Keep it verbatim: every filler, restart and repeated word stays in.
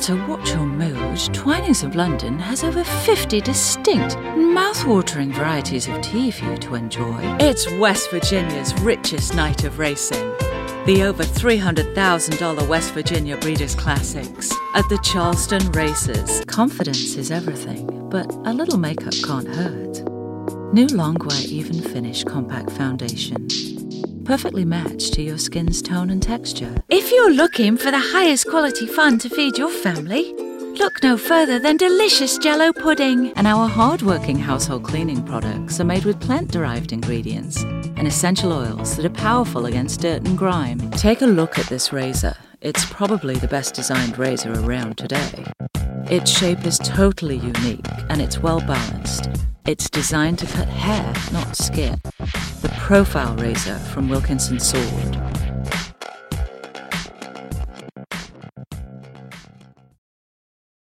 To watch your mood, Twinings of London has over fifty distinct, mouth-watering varieties of tea for you to enjoy. It's West Virginia's richest night of racing. The over three hundred thousand dollars West Virginia Breeders' Classics at the Charleston Races. Confidence is everything, but a little makeup can't hurt. New Longwear Even Finish Compact Foundation. Perfectly matched to your skin's tone and texture. If you're looking for the highest quality fun to feed your family, look no further than delicious Jell-O pudding. And our hard-working household cleaning products are made with plant-derived ingredients and essential oils that are powerful against dirt and grime. Take a look at this razor. It's probably the best designed razor around today. Its shape is totally unique and it's well balanced. It's designed to cut hair, not skin. The Profile Razor from Wilkinson Sword.